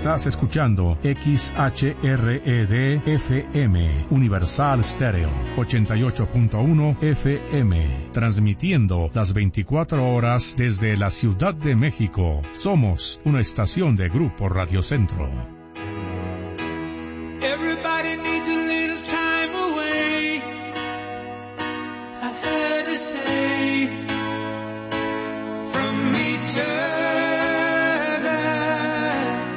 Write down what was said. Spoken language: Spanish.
Estás escuchando XHRED-FM, Universal Stereo, 88.1 FM, transmitiendo las 24 horas desde la Ciudad de México. Somos una estación de Grupo Radio Centro.